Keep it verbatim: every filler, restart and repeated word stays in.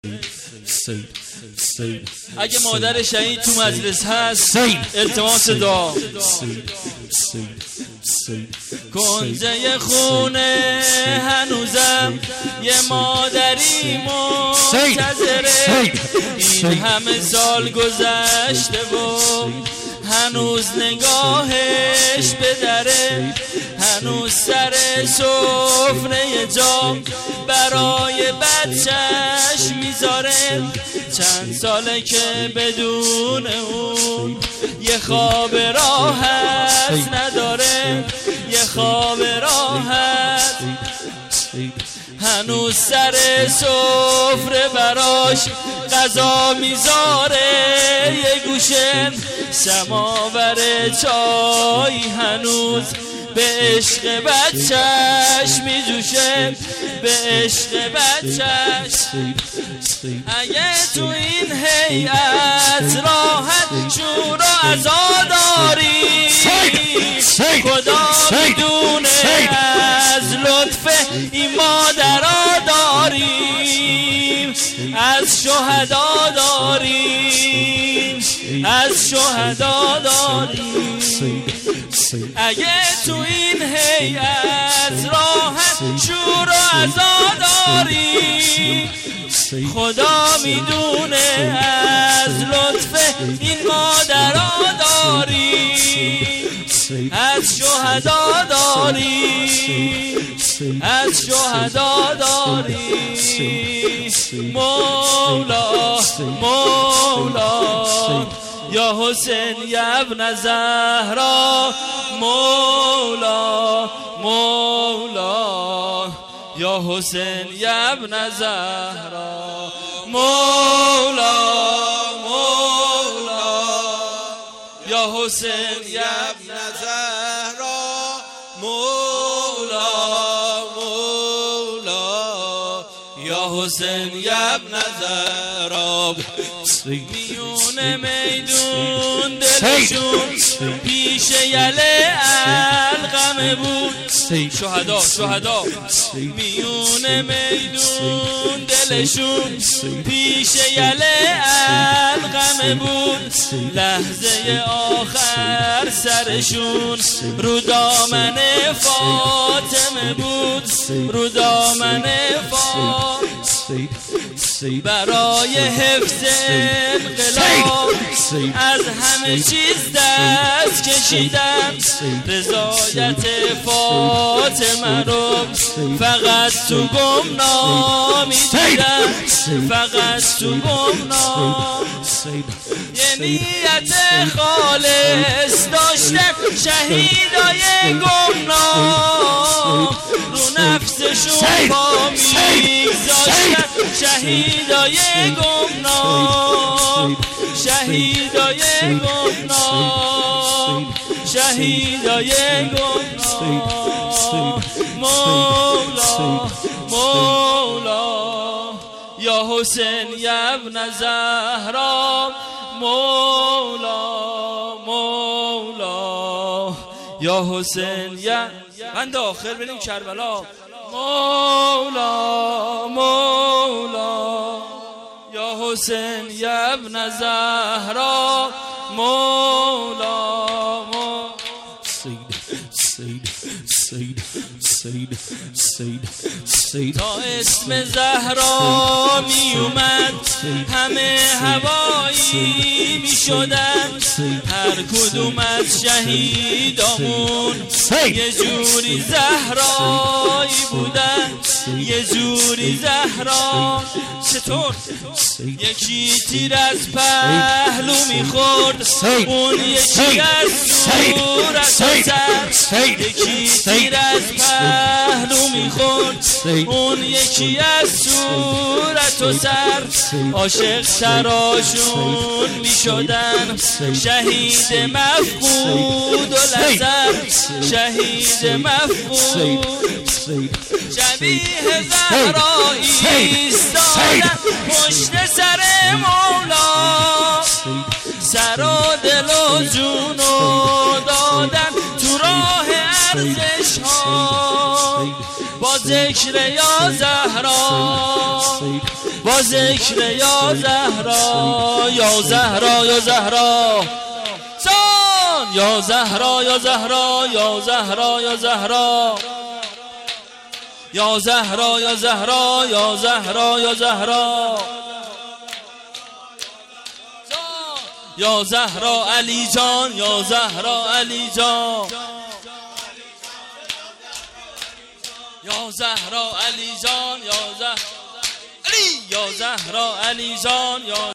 اگه مادر شهید تو مجلس هست التماس دعا. کنجه خونه هنوزم یه مادری منتظره، این همه سال گذشته و هنوز نگاهش به دره، هنوز سر سفره جام برای بچهش میذاره. چند ساله که بدون اون یه خواب راحت نداره، یه خواب راحت. هنوز سر سفره براش غذا میذاره، یه گوشه سماور چای هنوز به عشق بچهش میجوشه، به عشق بچهش. اگه تو این هیئت راحت شور و عزاداری، خدا میدونه از لطف این مادرها داریم، از شهدا داریم، از شهدا داریم. اگه تو این هیئت راحت شور و عزاداری، خدا میدونه از لطف این مادرها داریم، از شهدا داریم، از شهدا داریم. مولا مولا یا حسین یا ابن زهرا، مولا مولا یا حسین یا ابن زهرا، مولا مولا یا حسین یا ابن زهرا، مولا مولا یا حسین یا ابن زهرا. میون میدون دلشون پیش یله القمه بود، شهدا شهدا. میون میدون دلشون پیش یله القمه بود، لحظه آخر سرشون رو دامن فاطمه بود، رو دامن فاطمه. برای حفظ انقلاب از همه چیز دست کشیدن، رضایت فاطمه رو فقط تو گمنامی دیدن، فقط تو گمنام. یه نیت خالص داشتن شهیدای گمنام، رو نفسشون پا میگذاشتن شهیدای گمنام، شهیدای گمنام، شهیدای گمنام. مولا مولا یا حسین یا ابن زهرا، مولا مولا یا حسین یا. من داخل بریم کربلا. مولا مولا یا حسین یا ابن زهرا، مولا مولا. تا اسم زهرا می اومد همه هوایی می شدن، هر کدوم از شهیدامون یه جوری زهرایی بودن، یه جوری زهرا. چطور؟ یکی تیر از پهلو میخورد، اون یکی از صورت و سر، یکی تیر از پهلو میخورد، اون یکی از صورت و سر. عاشق سراشون میشدن شهید مفقود و لزر، شهید مفقود. شبیه زهرایی ایستادن پشت سر مولا، سر و دل و جون و دادن تو راه ارزش ها. با ذکر یا زهرا با ذکر یا زهرا یا زهرا یا زهرا جان یا زهرا یا زهرا یا زهرا یا زهرا یا زهرا یا زهرا یا زهرا یا زهرا یا زهرا علی جان یا زهرا علی جان یا زهرا علی جان یا زهرا علی یا زهرا علی جان یا